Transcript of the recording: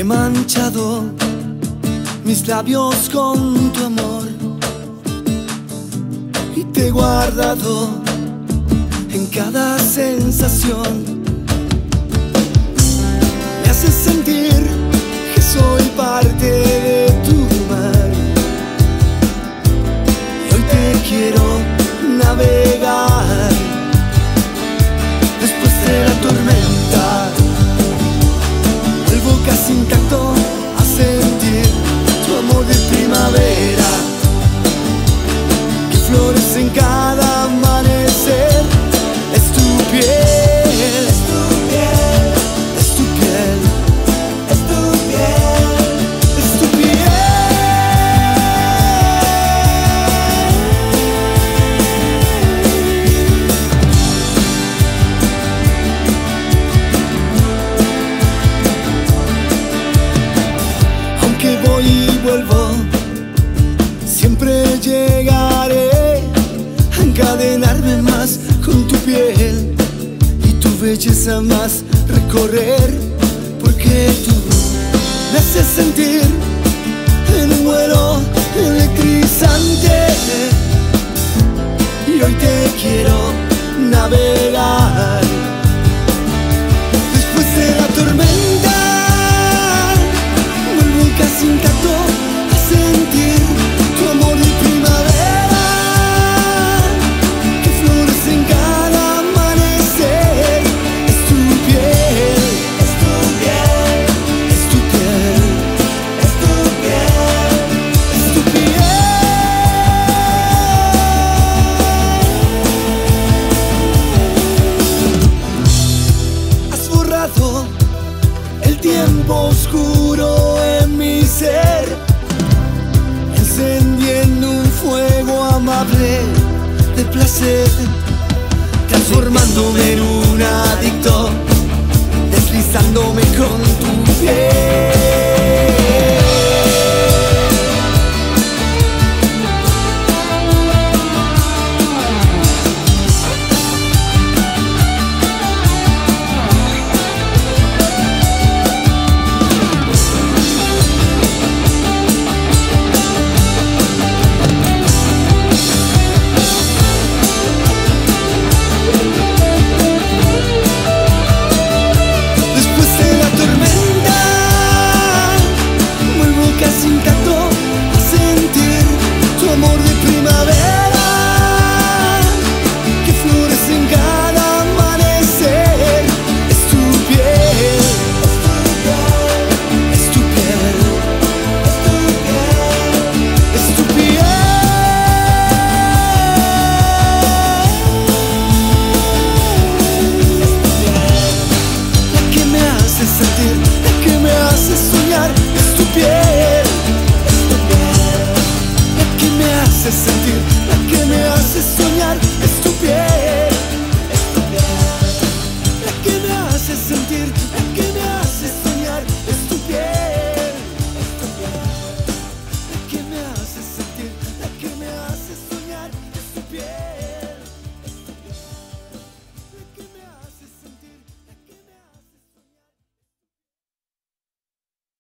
He manchado mis labios con tu amor y te he guardado en cada sensación. Me haces sentir que soy parte de tu mar y hoy te quiero navegar. Después de la tormenta vuelvo casi intacto a sentir tu amor de primavera que florece en cada amanecer. Es tu piel, es tu piel, es tu piel, es tu piel, es tu piel. Aunque voy y vuelvo, siempre llegaré a encadenarme más con tu piel y tu belleza más recorrer, porque tú me haces sentir en un vuelo electrizante y hoy te quiero navegar. Después de la tormenta vuelvo casi intacto a sentir tu amor de primavera que florece en cada amanecer. Es tu piel, es tu piel, es tu piel, es tu piel, es tu piel. Has borrado el tiempo oscuro en mi ser, encendiendo un fuego amable de placer, transformándome en un adicto, deslizándome con tu piel. Sentir, la que me hace soñar, es tu piel, es tu piel, la que me hace sentir, la que me hace soñar, es tu piel.